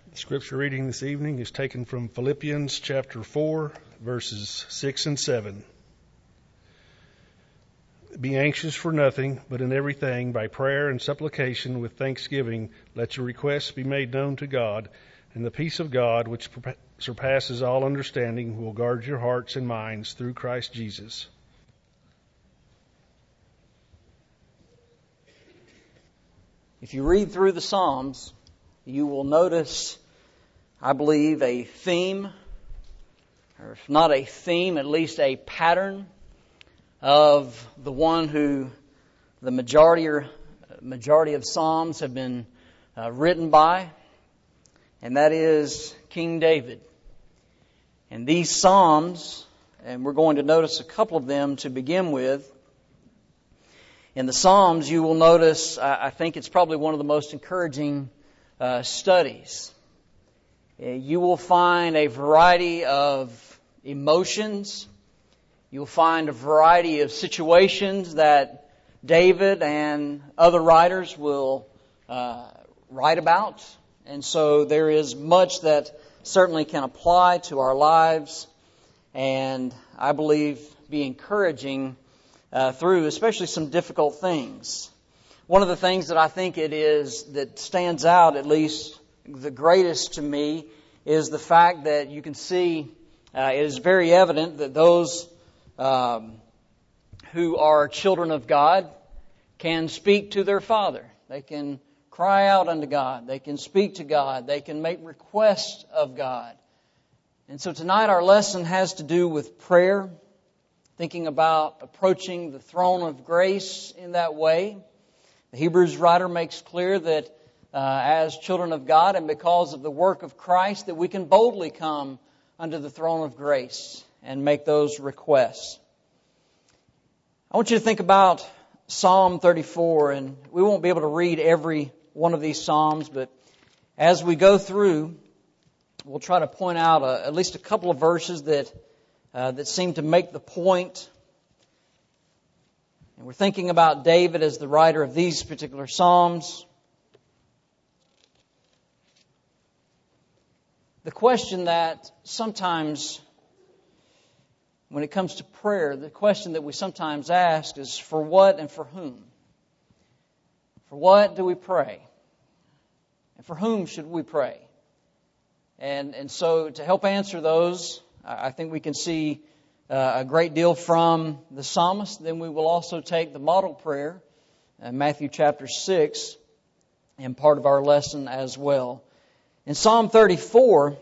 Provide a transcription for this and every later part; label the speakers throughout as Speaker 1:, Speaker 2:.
Speaker 1: The scripture reading this evening is taken from Philippians chapter 4, verses 6 and 7. Be anxious for nothing, but in everything, by prayer and supplication with thanksgiving, let your requests be made known to God, and the peace of God, which surpasses all understanding, will guard your hearts and minds through Christ Jesus.
Speaker 2: If you read through the Psalms, you will notice, I believe, a theme, or if not a theme, at least a pattern of the one who the majority of Psalms have been written by, and that is King David. And these Psalms, and we're going to notice a couple of them to begin with. In the Psalms, you will notice, I think it's probably one of the most encouraging studies. You will find a variety of emotions. You'll find a variety of situations that David and other writers will write about. And so there is much that certainly can apply to our lives, and I believe be encouraging through especially some difficult things. One of the things that I think it is that stands out, at least the greatest to me, is the fact that you can see it is very evident that those who are children of God can speak to their Father. They can cry out unto God. They can speak to God. They can make requests of God. And so tonight our lesson has to do with prayer, thinking about approaching the throne of grace in that way. The Hebrews writer makes clear that as children of God and because of the work of Christ, that we can boldly come under the throne of grace and make those requests. I want you to think about Psalm 34, and we won't be able to read every one of these Psalms, but as we go through, we'll try to point out at least a couple of verses that seem to make the point. And we're thinking about David as the writer of these particular Psalms. The question that sometimes, when it comes to prayer, the question that we sometimes ask is, for what and for whom? For what do we pray? And for whom should we pray? And so to help answer those, I think we can see a great deal from the psalmist. Then we will also take the model prayer, Matthew chapter 6, and part of our lesson as well. In Psalm 34,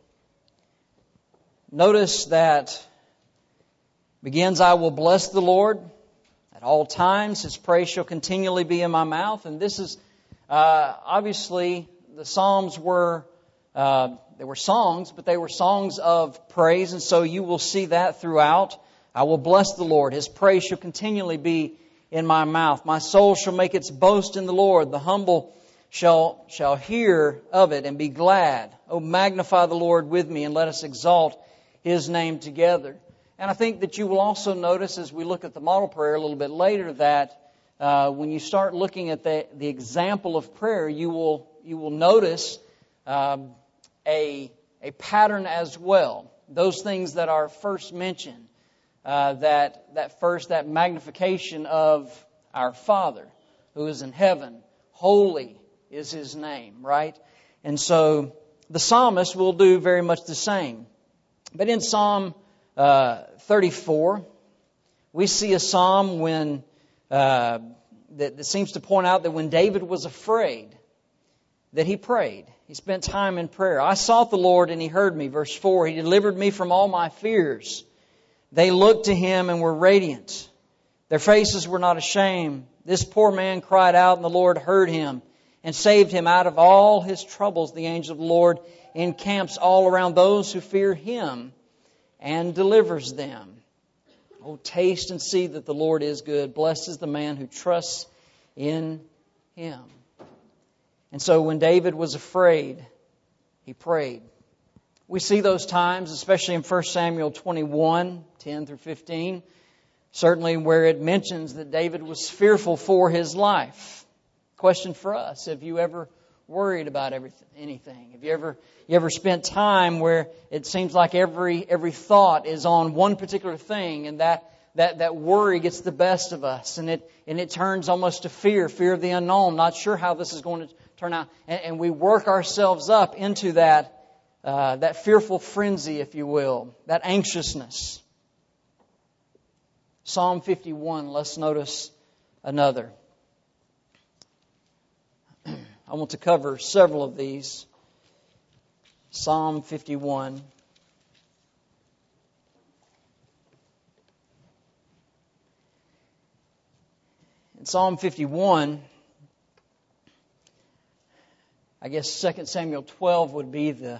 Speaker 2: notice that begins, I will bless the Lord at all times. His praise shall continually be in my mouth. And this is obviously the Psalms were they were songs, but they were songs of praise. And so you will see that throughout. I will bless the Lord. His praise shall continually be in my mouth. My soul shall make its boast in the Lord. The humble shall hear of it and be glad. Oh, magnify the Lord with me and let us exalt His name together. And I think that you will also notice as we look at the model prayer a little bit later that when you start looking at the example of prayer, you will notice a pattern as well. Those things that are first mentioned, that magnification of our Father who is in heaven, holy is His name, right? And so the psalmist will do very much the same. But in Psalm 34, we see a psalm when that seems to point out that when David was afraid, that he prayed. He spent time in prayer. I sought the Lord and He heard me. Verse 4, He delivered me from all my fears. They looked to Him and were radiant. Their faces were not ashamed. This poor man cried out, and the Lord heard him and saved him out of all his troubles. The angel of the Lord encamps all around those who fear Him and delivers them. Oh, taste and see that the Lord is good. Blessed is the man who trusts in Him. And so when David was afraid, he prayed. We see those times, especially in 1 Samuel 21, 10 through 15, certainly where it mentions that David was fearful for his life. Question for us, have you ever worried about anything? Have you ever spent time where it seems like every thought is on one particular thing, and that worry gets the best of us, and it turns almost to fear of the unknown, not sure how this is going to turn out, and we work ourselves up into that fearful frenzy, if you will, that anxiousness. Psalm 51, let's notice another. I want to cover several of these. Psalm 51. In Psalm 51, I guess 2 Samuel 12 would be the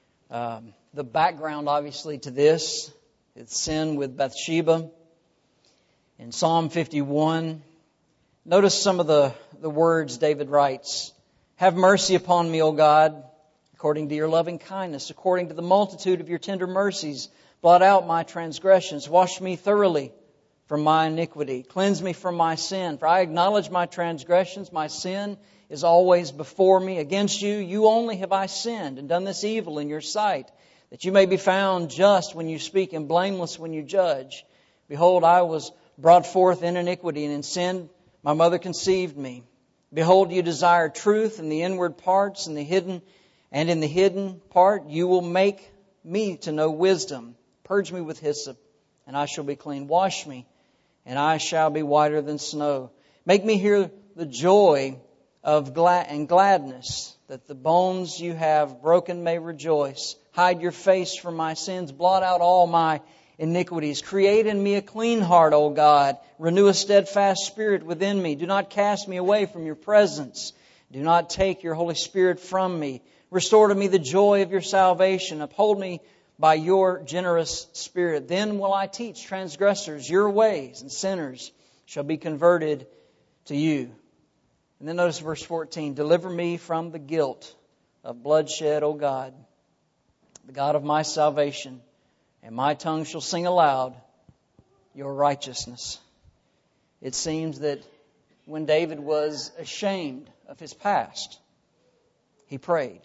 Speaker 2: background, obviously, to this. It's sin with Bathsheba. In Psalm 51, notice some of the words David writes. Have mercy upon me, O God, according to your loving kindness, according to the multitude of your tender mercies. Blot out my transgressions. Wash me thoroughly from my iniquity. Cleanse me from my sin. For I acknowledge my transgressions. My sin is always before me. Against you, you only have I sinned and done this evil in your sight, that you may be found just when you speak and blameless when you judge. Behold, I was brought forth in iniquity, and in sin my mother conceived me. Behold, you desire truth in the inward parts, and in the hidden part you will make me to know wisdom. Purge me with hyssop, and I shall be clean. Wash me, and I shall be whiter than snow. Make me hear the joy of gladness, that the bones you have broken may rejoice. Hide your face from my sins. Blot out all my iniquities. Create in me a clean heart, O God. Renew a steadfast spirit within me. Do not cast me away from your presence. Do not take your Holy Spirit from me. Restore to me the joy of your salvation. Uphold me by your generous spirit. Then will I teach transgressors your ways, and sinners shall be converted to you. And then notice verse 14. Deliver me from the guilt of bloodshed, O God, the God of my salvation. And my tongue shall sing aloud your righteousness. It seems that when David was ashamed of his past, he prayed.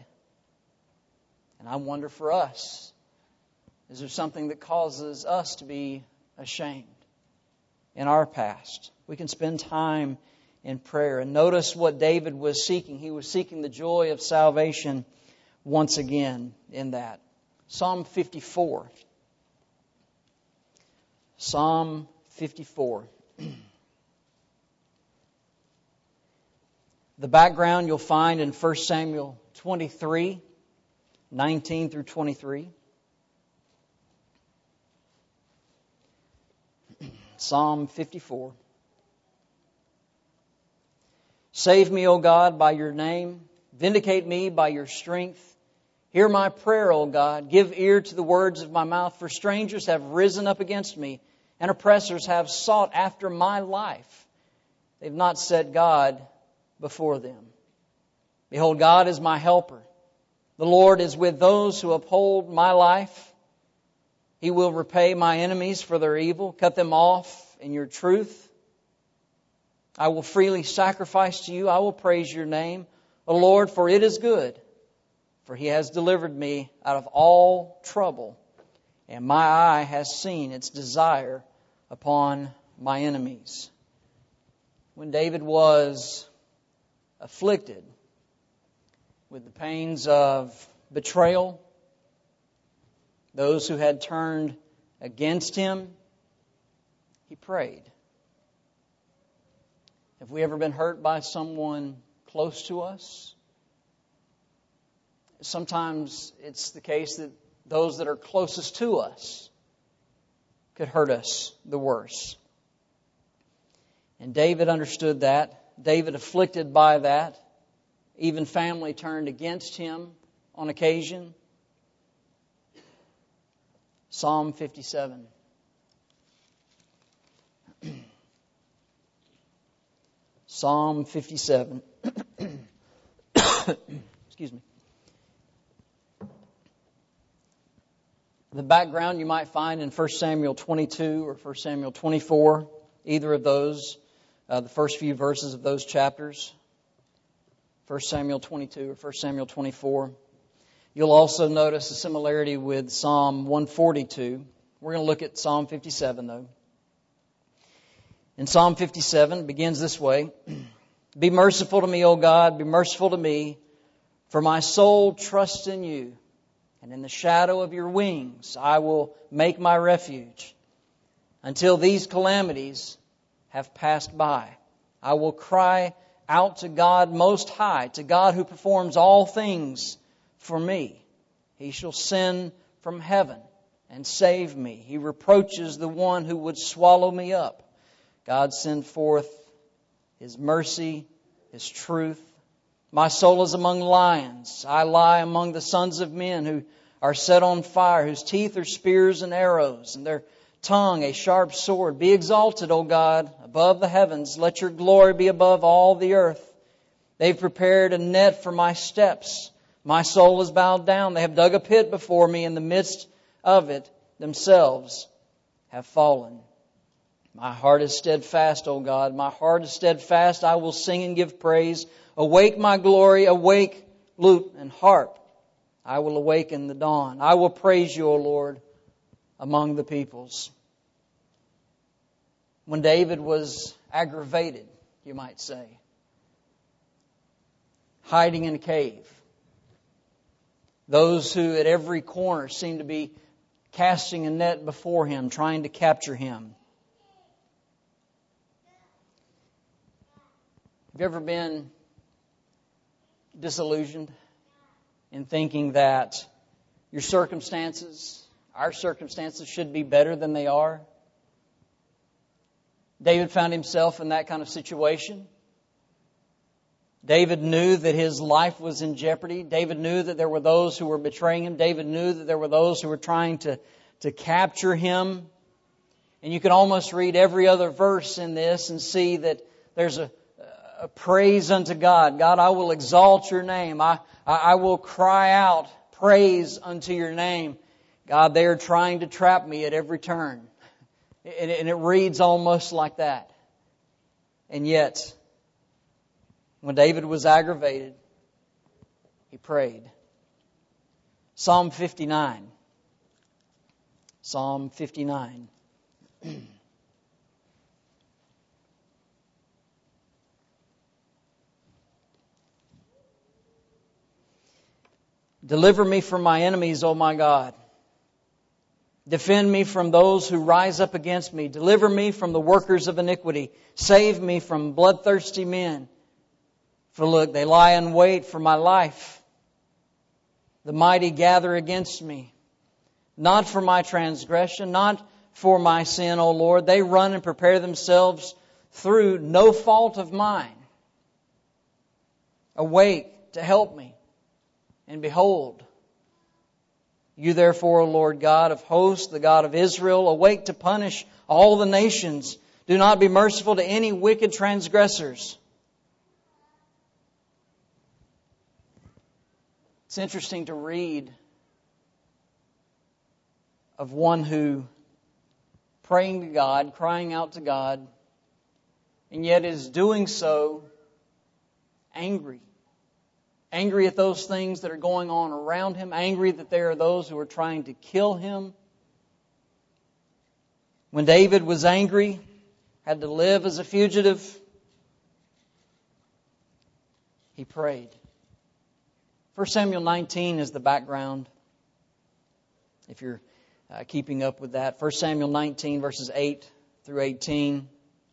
Speaker 2: And I wonder for us, is there something that causes us to be ashamed in our past? We can spend time in prayer. And notice what David was seeking. He was seeking the joy of salvation once again in that. Psalm 54. Psalm 54. The background you'll find in 1 Samuel 23, 19 through 23. Psalm 54. Save me, O God, by your name. Vindicate me by your strength. Hear my prayer, O God. Give ear to the words of my mouth. For strangers have risen up against me, and oppressors have sought after my life. They've not set God before them. Behold, God is my helper. The Lord is with those who uphold my life. He will repay my enemies for their evil, cut them off in your truth. I will freely sacrifice to you. I will praise your name, O Lord, for it is good. For he has delivered me out of all trouble, and my eye has seen its desire upon my enemies. When David was afflicted with the pains of betrayal, those who had turned against him, he prayed. Have we ever been hurt by someone close to us? Sometimes it's the case that those that are closest to us could hurt us the worst. And David understood that. David, afflicted by that, even family turned against him on occasion. Psalm 57. Psalm 57. Excuse me. The background you might find in 1 Samuel 22 or 1 Samuel 24, either of those, the first few verses of those chapters. 1 Samuel 22 or 1 Samuel 24. You'll also notice a similarity with Psalm 142. We're going to look at Psalm 57, though. In Psalm 57, it begins this way. Be merciful to me, O God, be merciful to me, for my soul trusts in you, and in the shadow of your wings I will make my refuge. Until these calamities have passed by, I will cry out to God Most High, to God who performs all things for me. He shall send from heaven and save me. He reproaches the one who would swallow me up. God send forth His mercy, His truth. My soul is among lions. I lie among the sons of men who are set on fire, whose teeth are spears and arrows, and their tongue a sharp sword. Be exalted, O God, above the heavens. Let your glory be above all the earth. They've prepared a net for my steps. My soul is bowed down. They have dug a pit before me. In the midst of it, themselves have fallen. My heart is steadfast, O God. My heart is steadfast. I will sing and give praise. Awake, my glory. Awake, lute and harp. I will awaken the dawn. I will praise you, O Lord, among the peoples. When David was aggravated, you might say, hiding in a cave, those who at every corner seemed to be casting a net before him, trying to capture him. Have you ever been disillusioned in thinking that your circumstances, our circumstances, should be better than they are? David found himself in that kind of situation. David knew that his life was in jeopardy. David knew that there were those who were betraying him. David knew that there were those who were trying to capture him. And you can almost read every other verse in this and see that there's a praise unto God. God, I will exalt your name. I will cry out praise unto your name. God, they are trying to trap me at every turn. And it reads almost like that. And yet, when David was aggravated, he prayed. Psalm 59. Psalm 59. Deliver me from my enemies, O my God. Defend me from those who rise up against me. Deliver me from the workers of iniquity. Save me from bloodthirsty men. For look, they lie in wait for my life. The mighty gather against me. Not for my transgression, not for my sin, O Lord. They run and prepare themselves through no fault of mine. Awake to help me. And behold, you therefore, O Lord God of hosts, the God of Israel, awake to punish all the nations. Do not be merciful to any wicked transgressors. It's interesting to read of one who praying to God, crying out to God, and yet is doing so angry. Angry at those things that are going on around him. Angry that there are those who are trying to kill him. When David was angry, had to live as a fugitive, he prayed. 1 Samuel 19 is the background, if you're keeping up with that. 1 Samuel 19, verses 8 through 18.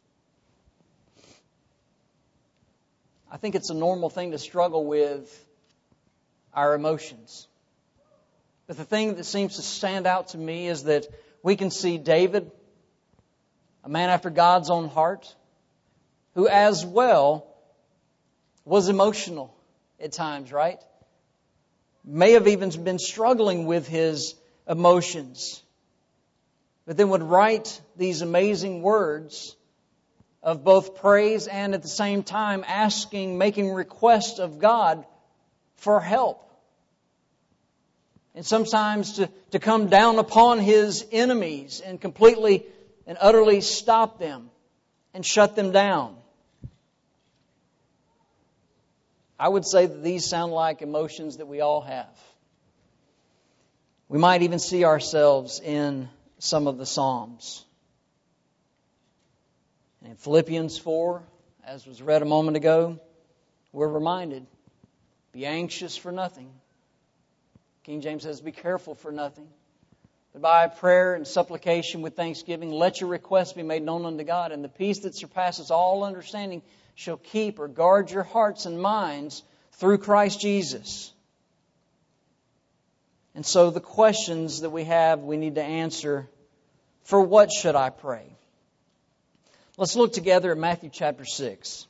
Speaker 2: I think it's a normal thing to struggle with our emotions. But the thing that seems to stand out to me is that we can see David, a man after God's own heart, who as well was emotional at times, right? May have even been struggling with his emotions, but then would write these amazing words of both praise and at the same time making request of God for help. And sometimes to come down upon his enemies and completely and utterly stop them and shut them down. I would say that these sound like emotions that we all have. We might even see ourselves in some of the Psalms. In Philippians 4, as was read a moment ago, we're reminded, be anxious for nothing. King James says, be careful for nothing. But by prayer and supplication with thanksgiving, let your requests be made known unto God, and the peace that surpasses all understanding shall keep or guard your hearts and minds through Christ Jesus. And so the questions that we have, we need to answer, for what should I pray? Let's look together at Matthew chapter 6.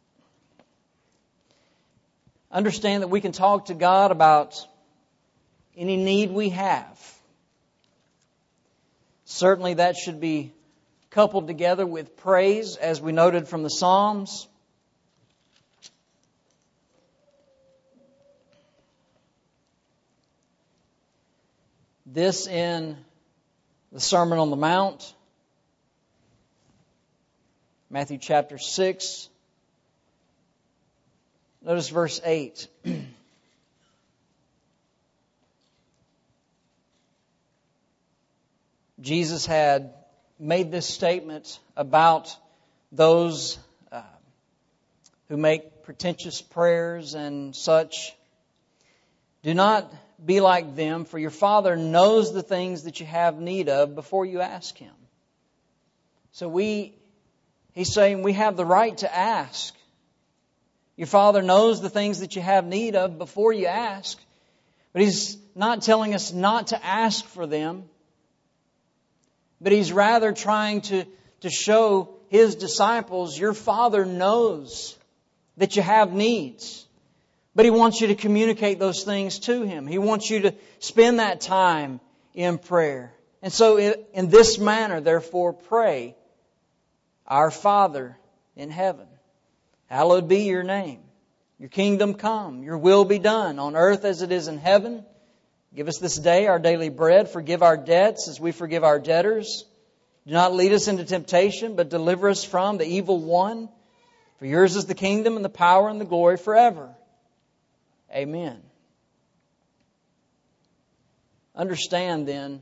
Speaker 2: Understand that we can talk to God about any need we have. Certainly that should be coupled together with praise, as we noted from the Psalms. This in the Sermon on the Mount, Matthew chapter 6. Notice verse 8. Jesus had made this statement about those who make pretentious prayers and such. Do not be like them, for your Father knows the things that you have need of before you ask Him. So He's saying we have the right to ask. Your Father knows the things that you have need of before you ask. But He's not telling us not to ask for them. But He's rather trying to show His disciples, your Father knows that you have needs. But He wants you to communicate those things to Him. He wants you to spend that time in prayer. And so in this manner, therefore, pray, Our Father in heaven, hallowed be your name. Your kingdom come, your will be done on earth as it is in heaven. Give us this day our daily bread. Forgive our debts as we forgive our debtors. Do not lead us into temptation, but deliver us from the evil one. For yours is the kingdom and the power and the glory forever. Amen. Understand then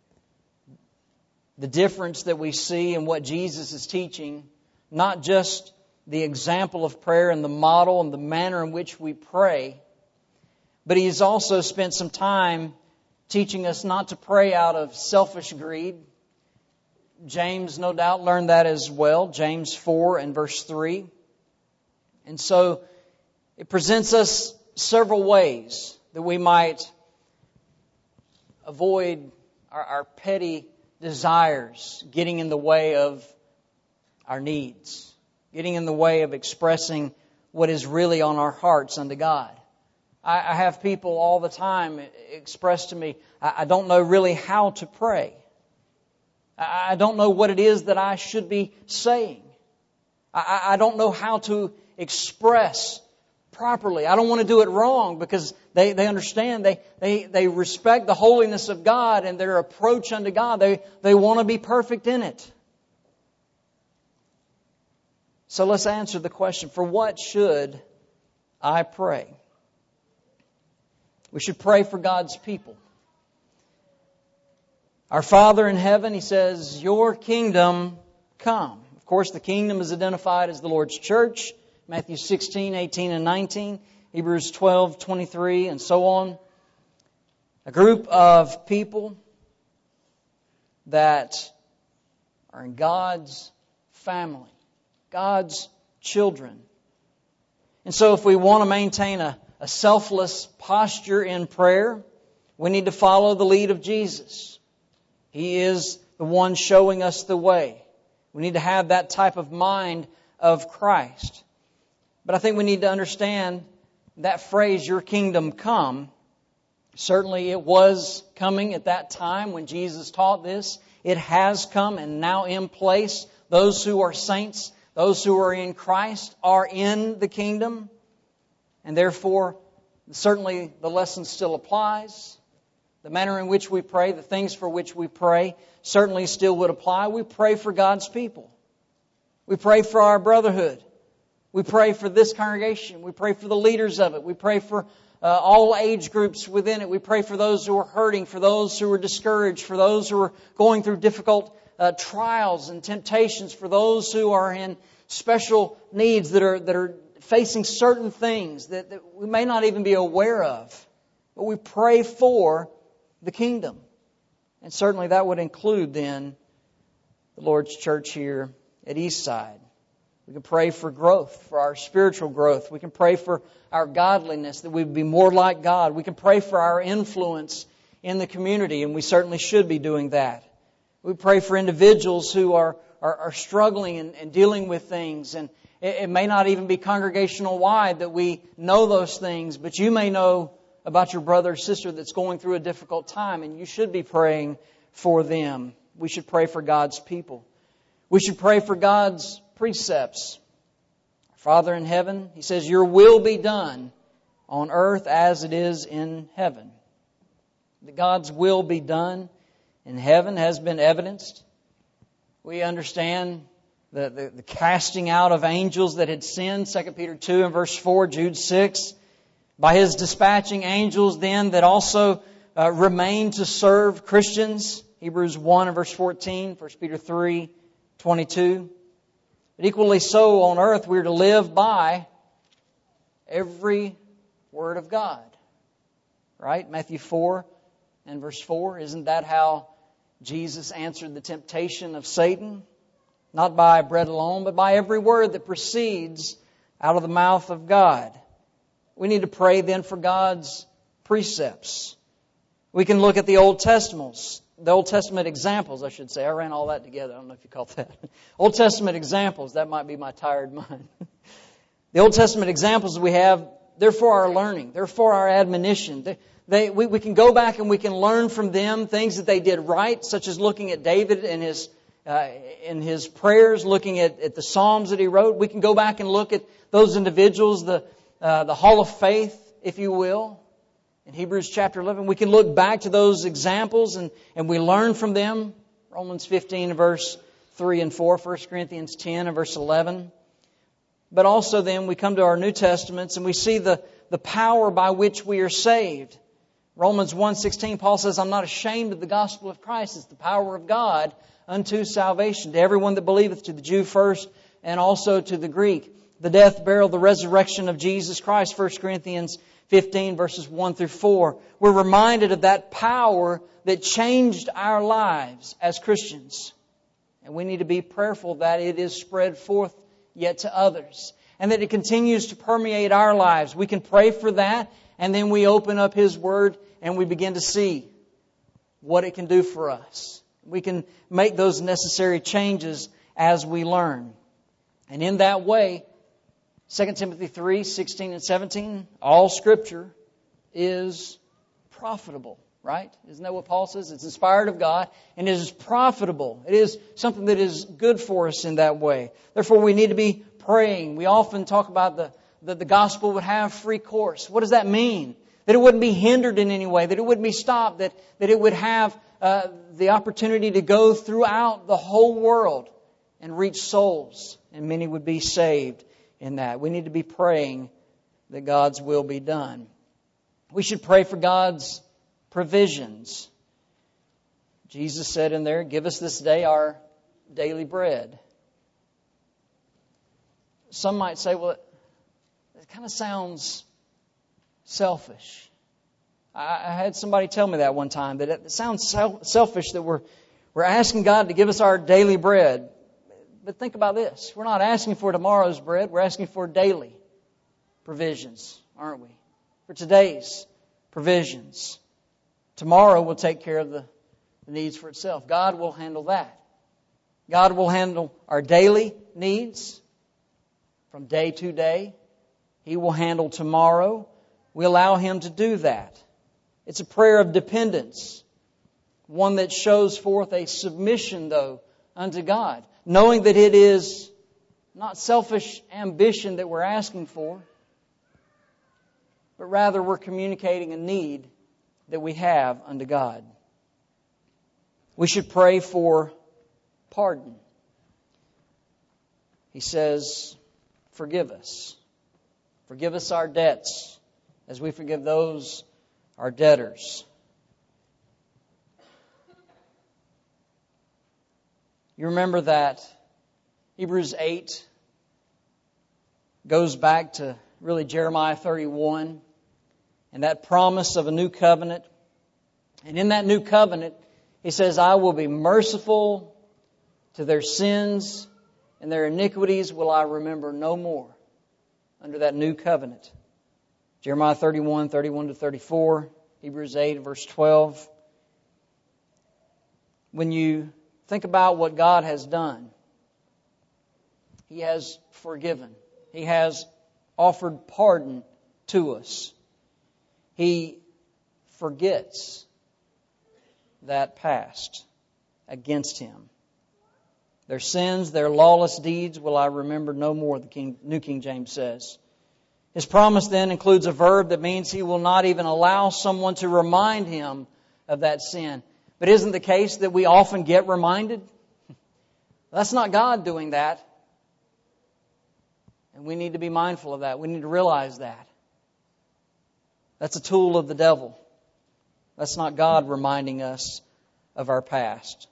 Speaker 2: the difference that we see in what Jesus is teaching, not just the example of prayer and the model and the manner in which we pray, but He's also spent some time teaching us not to pray out of selfish greed. James, no doubt, learned that as well. James 4 and verse 3. And so it presents us several ways that we might avoid our petty desires getting in the way of our needs, getting in the way of expressing what is really on our hearts unto God. I have people all the time express to me, I don't know really how to pray. I don't know what it is that I should be saying. I don't know how to express properly. I don't want to do it wrong, because they understand, they respect the holiness of God and their approach unto God. They want to be perfect in it. So let's answer the question, for what should I pray? We should pray for God's people. Our Father in heaven, He says, your kingdom come. Of course, the kingdom is identified as the Lord's church. Matthew 16, 18, and 19. Hebrews 12, 23, and so on. A group of people that are in God's family. God's children. And so if we want to maintain a selfless posture in prayer, we need to follow the lead of Jesus. He is the one showing us the way. We need to have that type of mind of Christ. But I think we need to understand that phrase, your kingdom come. Certainly it was coming at that time when Jesus taught this. It has come and now in place. Those who are saints, those who are in Christ are in the kingdom. And therefore, certainly the lesson still applies. The manner in which we pray, the things for which we pray, certainly still would apply. We pray for God's people. We pray for our brotherhood. We pray for this congregation. We pray for the leaders of it. We pray for all age groups within it. We pray for those who are hurting, for those who are discouraged, for those who are going through difficult trials and temptations, for those who are in special needs that are facing certain things that we may not even be aware of. But we pray for the kingdom. And certainly that would include then the Lord's church here at Eastside. We can pray for growth, for our spiritual growth. We can pray for our godliness, that we would be more like God. We can pray for our influence in the community, and we certainly should be doing that. We pray for individuals who are struggling and dealing with things, and it may not even be congregational wide that we know those things, but you may know about your brother or sister that's going through a difficult time, and you should be praying for them. We should pray for God's people. We should pray for God's precepts. Father in heaven, He says, your will be done on earth as it is in heaven. That God's will be done in heaven has been evidenced. We understand the casting out of angels that had sinned, 2 Peter 2 and verse 4, Jude 6. By His dispatching angels then that also remain to serve Christians, Hebrews 1 and verse 14, 1 Peter 3, 22. But equally so on earth we are to live by every word of God. Right? Matthew 4 and verse 4. Isn't that how Jesus answered the temptation of Satan? Not by bread alone, but by every word that proceeds out of the mouth of God. We need to pray then for God's precepts. We can look at the Old Testament examples, I should say. I ran all that together. I don't know if you caught that. Old Testament examples, that might be my tired mind. The Old Testament examples we have, they're for our learning. They're for our admonition. We can go back and we can learn from them things that they did right, such as looking at David and in his prayers, looking at the Psalms that he wrote. We can go back and look at those individuals, the Hall of Faith, if you will. In Hebrews chapter 11, we can look back to those examples and we learn from them. Romans 15 verse 3 and 4, 1 Corinthians 10 and verse 11. But also then we come to our New Testaments and we see the power by which we are saved. Romans 1:16, Paul says, I'm not ashamed of the gospel of Christ. It's the power of God unto salvation, to everyone that believeth, to the Jew first and also to the Greek. The death, burial, the resurrection of Jesus Christ, 1 Corinthians 15 verses 1 through 4. We're reminded of that power that changed our lives as Christians. And we need to be prayerful that it is spread forth yet to others. And that it continues to permeate our lives. We can pray for that, and then we open up His Word and we begin to see what it can do for us. We can make those necessary changes as we learn. And in that way, 2 Timothy 3, 16 and 17, all Scripture is profitable, right? Isn't that what Paul says? It's inspired of God and it is profitable. It is something that is good for us in that way. Therefore, we need to be praying. We often talk about that the gospel would have free course. What does that mean? That it wouldn't be hindered in any way, that it wouldn't be stopped, that it would have the opportunity to go throughout the whole world and reach souls, and many would be saved in that. We need to be praying that God's will be done. We should pray for God's provisions. Jesus said in there, give us this day our daily bread. Some might say, well, it kind of sounds selfish. I had somebody tell me that one time, that it sounds selfish that we're asking God to give us our daily bread. But think about this. We're not asking for tomorrow's bread. We're asking for daily provisions, aren't we? For today's provisions. Tomorrow will take care of the needs for itself. God will handle that. God will handle our daily needs from day to day. He will handle tomorrow. We allow Him to do that. It's a prayer of dependence. One that shows forth a submission, though, unto God. Knowing that it is not selfish ambition that we're asking for, but rather we're communicating a need that we have unto God. We should pray for pardon. He says, forgive us. Forgive us our debts as we forgive those, our debtors. You remember that Hebrews 8 goes back to really Jeremiah 31 and that promise of a new covenant. And in that new covenant, He says, I will be merciful to their sins, and their iniquities will I remember no more under that new covenant. Jeremiah 31, 31 to 34, Hebrews 8, verse 12. When you think about what God has done, He has forgiven. He has offered pardon to us. He forgets that past against Him. Their sins, their lawless deeds will I remember no more, the New King James says. His promise then includes a verb that means He will not even allow someone to remind Him of that sin. But isn't the case that we often get reminded? That's not God doing that. And we need to be mindful of that. We need to realize that. That's a tool of the devil. That's not God reminding us of our past.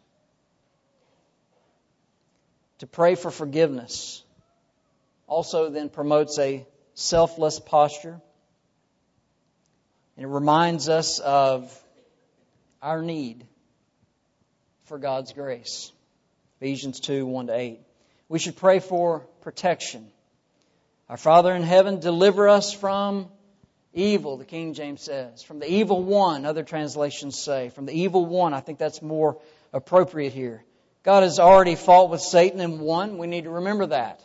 Speaker 2: To pray for forgiveness also then promotes a selfless posture. And it reminds us of our need for God's grace. Ephesians 2, 1 to 8. We should pray for protection. Our Father in heaven, deliver us from evil, the King James says. From the evil one, other translations say. From the evil one, I think that's more appropriate here. God has already fought with Satan and won. We need to remember that.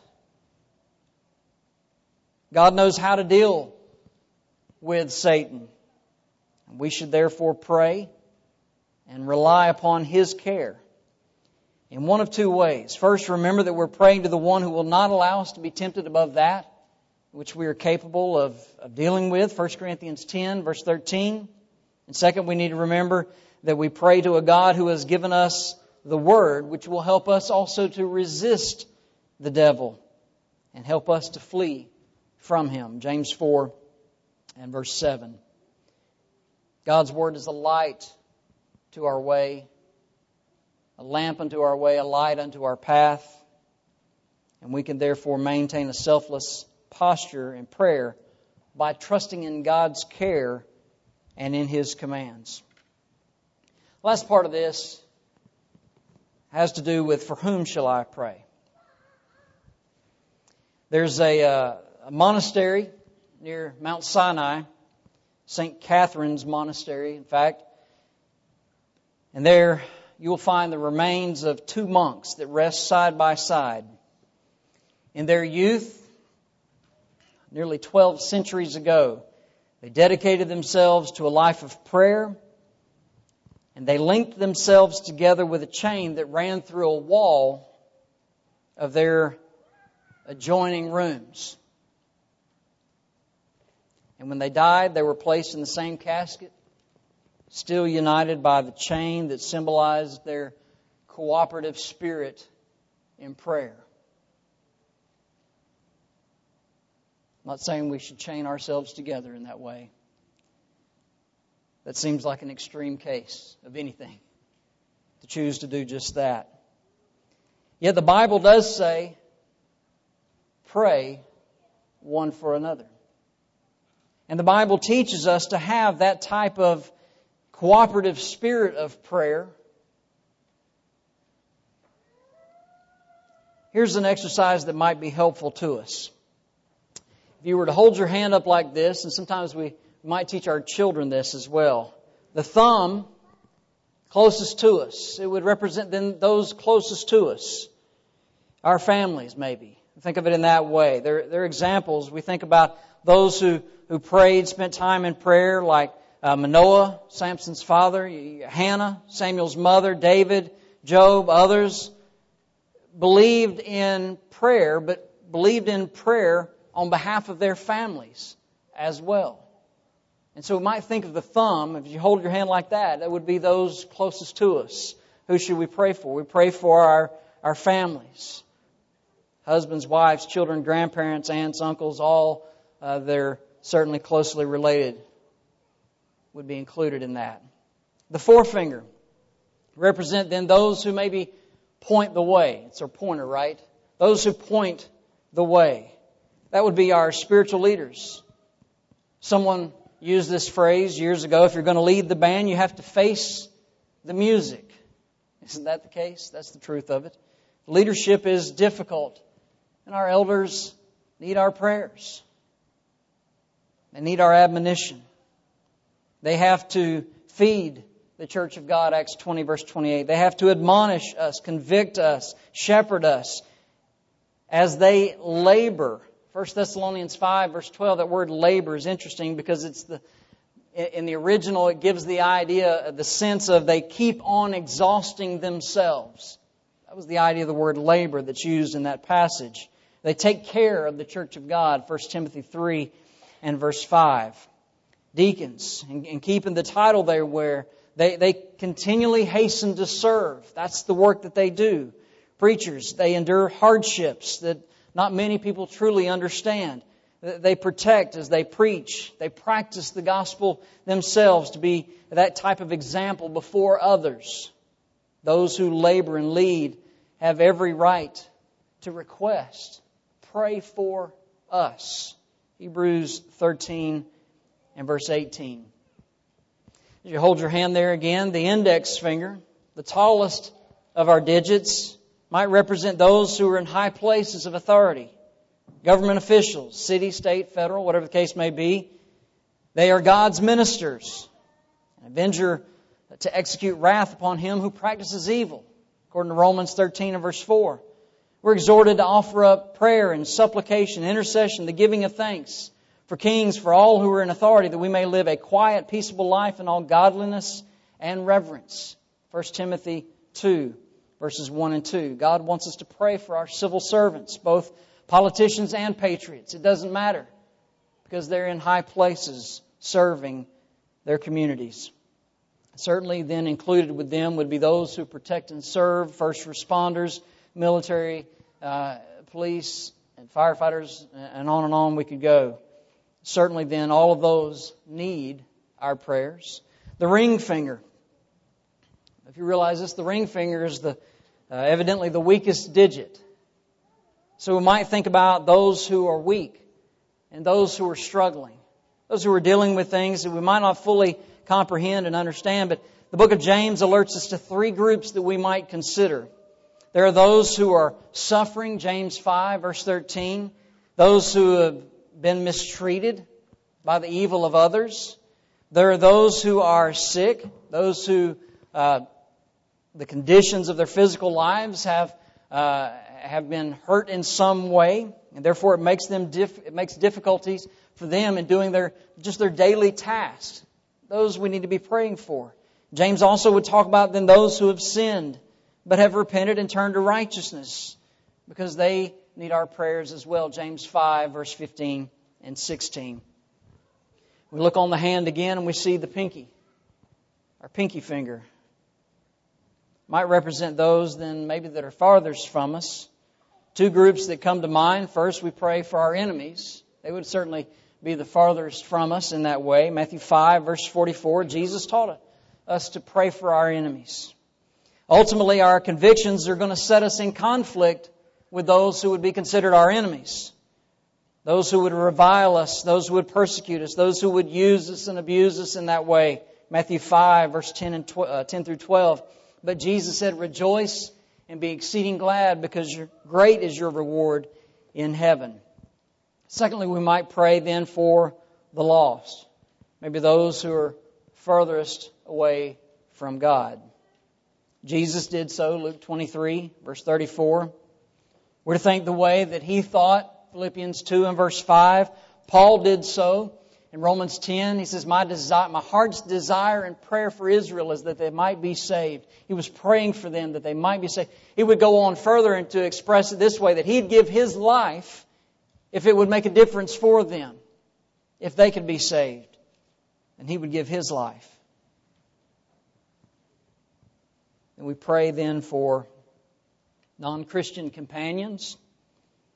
Speaker 2: God knows how to deal with Satan. We should therefore pray and rely upon His care in one of two ways. First, remember that we're praying to the one who will not allow us to be tempted above that which we are capable of dealing with. 1 Corinthians 10, verse 13. And second, we need to remember that we pray to a God who has given us the Word, which will help us also to resist the devil and help us to flee from him. James 4 and verse 7. God's Word is a light to our way, a lamp unto our way, a light unto our path. And we can therefore maintain a selfless posture in prayer by trusting in God's care and in His commands. The last part of this has to do with, for whom shall I pray? There's a monastery near Mount Sinai, St. Catherine's Monastery, in fact. And there you will find the remains of two monks that rest side by side. In their youth, nearly 12 centuries ago, they dedicated themselves to a life of prayer, and they linked themselves together with a chain that ran through a wall of their adjoining rooms. And when they died, they were placed in the same casket, still united by the chain that symbolized their cooperative spirit in prayer. I'm not saying we should chain ourselves together in that way. That seems like an extreme case of anything, to choose to do just that. Yet the Bible does say, pray one for another. And the Bible teaches us to have that type of cooperative spirit of prayer. Here's an exercise that might be helpful to us. If you were to hold your hand up like this, and sometimes we might teach our children this as well. The thumb closest to us, it would represent then those closest to us. Our families, maybe. Think of it in that way. They're examples. We think about those who prayed, spent time in prayer, like Manoah, Samson's father, Hannah, Samuel's mother, David, Job, others. Believed in prayer, but believed in prayer on behalf of their families as well. And so we might think of the thumb, if you hold your hand like that, that would be those closest to us. Who should we pray for? We pray for our families. husbands, wives, children, grandparents, aunts, uncles, all they're certainly closely related would be included in that. The forefinger represent then those who maybe point the way. It's our pointer, right? Those who point the way. That would be our spiritual leaders. Someone used this phrase years ago, if you're going to lead the band, you have to face the music. Isn't that the case? That's the truth of it. Leadership is difficult, and our elders need our prayers. They need our admonition. They have to feed the church of God, Acts 20, verse 28. They have to admonish us, convict us, shepherd us as they labor. 1 Thessalonians 5, verse 12, that word labor is interesting because in the original it gives the idea, the sense of they keep on exhausting themselves. That was the idea of the word labor that's used in that passage. They take care of the church of God, 1 Timothy 3 and verse 5. Deacons, and keeping the title they wear, they continually hasten to serve. That's the work that they do. Preachers, they endure hardships that not many people truly understand. They protect as they preach. They practice the gospel themselves to be that type of example before others. Those who labor and lead have every right to request, pray for us. Hebrews 13 and verse 18. As you hold your hand there again, the index finger, the tallest of our digits, might represent those who are in high places of authority. Government officials, city, state, federal, whatever the case may be. They are God's ministers. An avenger to execute wrath upon him who practices evil, according to Romans 13 and verse 4. We're exhorted to offer up prayer and supplication, intercession, the giving of thanks for kings, for all who are in authority, that we may live a quiet, peaceable life in all godliness and reverence. 1 Timothy 2, verses 1 and 2. God wants us to pray for our civil servants, both politicians and patriots. It doesn't matter, because they're in high places serving their communities. Certainly then included with them would be those who protect and serve, first responders, military, police, and firefighters, and on we could go. Certainly then all of those need our prayers. The ring finger. If you realize this, the ring finger is evidently the weakest digit. So we might think about those who are weak and those who are struggling. Those who are dealing with things that we might not fully comprehend and understand. But the book of James alerts us to three groups that we might consider. There are those who are suffering, James 5, verse 13. Those who have been mistreated by the evil of others. There are those who are sick, those who the conditions of their physical lives have been hurt in some way, and therefore it makes difficulties for them in doing their daily tasks. Those we need to be praying for. James also would talk about then those who have sinned but have repented and turned to righteousness, because they need our prayers as well. James 5, verse 15 and 16. We look on the hand again and we see the pinky. Our pinky finger might represent those then maybe that are farthest from us. Two groups that come to mind. First, we pray for our enemies. They would certainly be the farthest from us in that way. Matthew 5, verse 44, Jesus taught us to pray for our enemies. Ultimately, our convictions are going to set us in conflict with those who would be considered our enemies. Those who would revile us, those who would persecute us, those who would use us and abuse us in that way. Matthew 5, verse 10 through 12. But Jesus said, rejoice and be exceeding glad, because great is your reward in heaven. Secondly, we might pray then for the lost. Maybe those who are furthest away from God. Jesus did so, Luke 23, verse 34. We're to think the way that He thought, Philippians 2 and verse 5. Paul did so. In Romans 10, he says, my heart's desire and prayer for Israel is that they might be saved. He was praying for them that they might be saved. He would go on further and to express it this way, that he'd give his life if it would make a difference for them, if they could be saved. And he would give his life. And we pray then for non-Christian companions.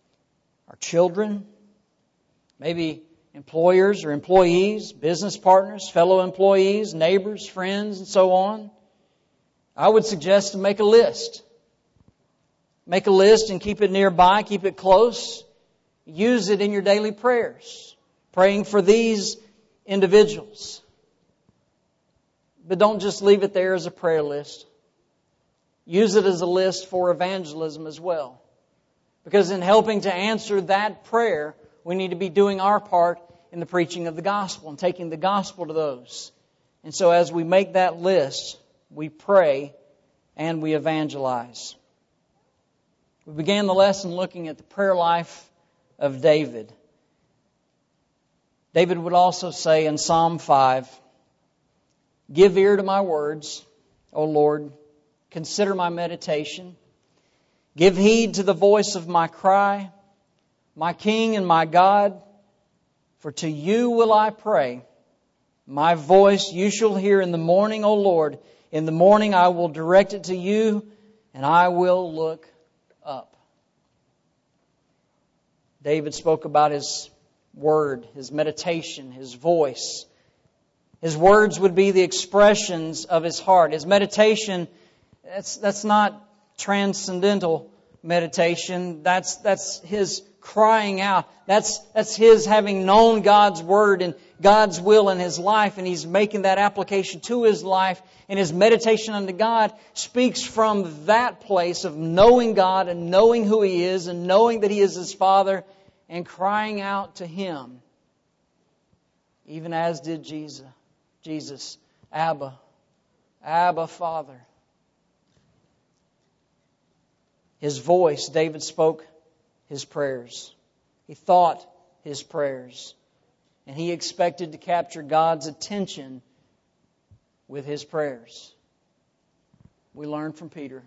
Speaker 2: our children, maybe employers or employees, business partners, fellow employees, neighbors, friends, and so on. I would suggest to make a list. Make a list and keep it nearby, keep it close. Use it in your daily prayers, praying for these individuals. But don't just leave it there as a prayer list. Use it as a list for evangelism as well. Because in helping to answer that prayer, we need to be doing our part in the preaching of the gospel and taking the gospel to those. And so as we make that list, we pray and we evangelize. We began the lesson looking at the prayer life of David. David would also say in Psalm 5, "Give ear to my words, O Lord. Consider my meditation. Give heed to the voice of my cry, my King and my God. For to you will I pray. My voice you shall hear in the morning, O Lord. In the morning I will direct it to you, and I will look up." David spoke about his word, his meditation, his voice. His words would be the expressions of his heart. His meditation, that's not transcendental meditation. That's his crying out. That's his having known God's word and God's will in his life, and he's making that application to his life. And his meditation unto God speaks from that place of knowing God and knowing who He is and knowing that He is his Father and crying out to Him. Even as did Jesus, Abba, Father. His voice, David spoke his prayers. He thought his prayers. And he expected to capture God's attention with his prayers. We learn from Peter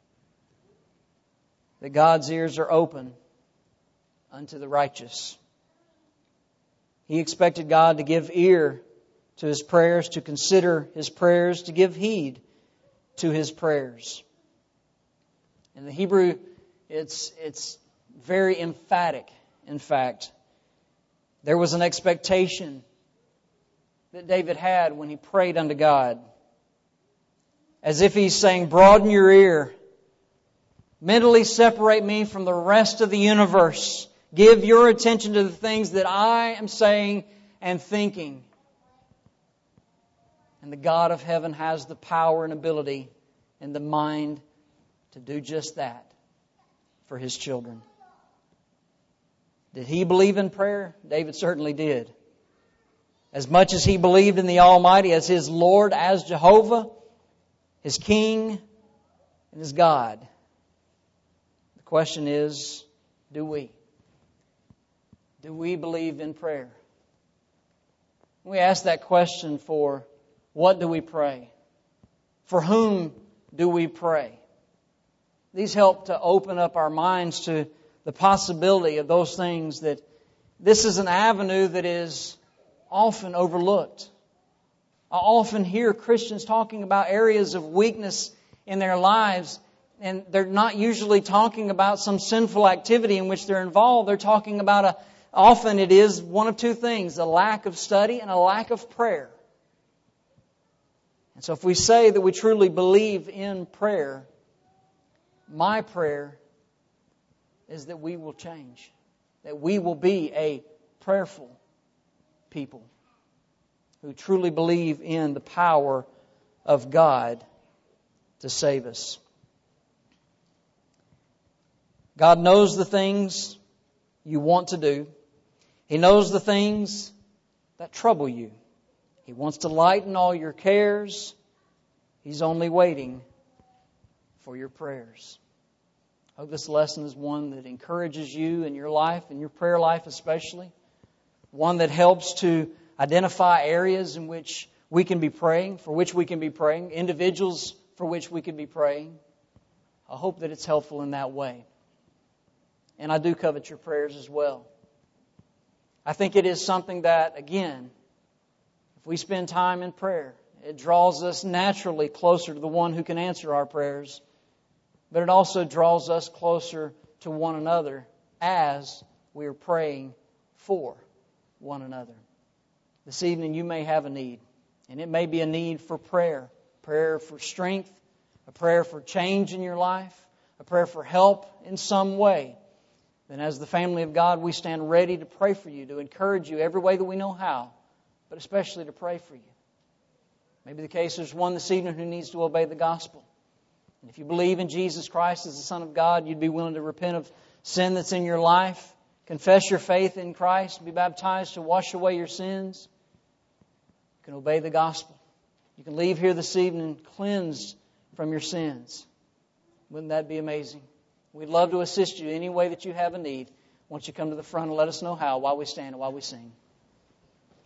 Speaker 2: that God's ears are open unto the righteous. He expected God to give ear to his prayers, to consider his prayers, to give heed to his prayers. In the Hebrew, it's very emphatic, in fact. There was an expectation that David had when he prayed unto God. As if he's saying, broaden your ear. Mentally separate me from the rest of the universe. Give your attention to the things that I am saying and thinking. And the God of heaven has the power and ability and the mind to do just that for His children. Did he believe in prayer? David certainly did. As much as he believed in the Almighty as his Lord, as Jehovah, his King, and his God. The question is, do we? Do we believe in prayer? We ask that question for what do we pray? For whom do we pray? These help to open up our minds to the possibility of those things that this is an avenue that is often overlooked. I often hear Christians talking about areas of weakness in their lives, and they're not usually talking about some sinful activity in which they're involved. They're talking about often it is one of two things, a lack of study and a lack of prayer. And so if we say that we truly believe in prayer, my prayer is that we will change, that we will be a prayerful people who truly believe in the power of God to save us. God knows the things you want to do. He knows the things that trouble you. He wants to lighten all your cares. He's only waiting for your prayers. I hope this lesson is one that encourages you in your life, in your prayer life especially. One that helps to identify areas in which we can be praying, for which we can be praying, individuals for which we can be praying. I hope that it's helpful in that way. And I do covet your prayers as well. I think it is something that, again, if we spend time in prayer, it draws us naturally closer to the one who can answer our prayers. But it also draws us closer to one another as we are praying for one another. This evening you may have a need, and it may be a need for prayer for strength, a prayer for change in your life, a prayer for help in some way. Then as the family of God, we stand ready to pray for you, to encourage you every way that we know how, but especially to pray for you. Maybe the case there's one this evening who needs to obey the gospel. And if you believe in Jesus Christ as the Son of God, you'd be willing to repent of sin that's in your life, confess your faith in Christ, be baptized to wash away your sins. You can obey the gospel. You can leave here this evening cleansed from your sins. Wouldn't that be amazing? We'd love to assist you any way that you have a need. Once you come to the front and let us know how while we stand and while we sing.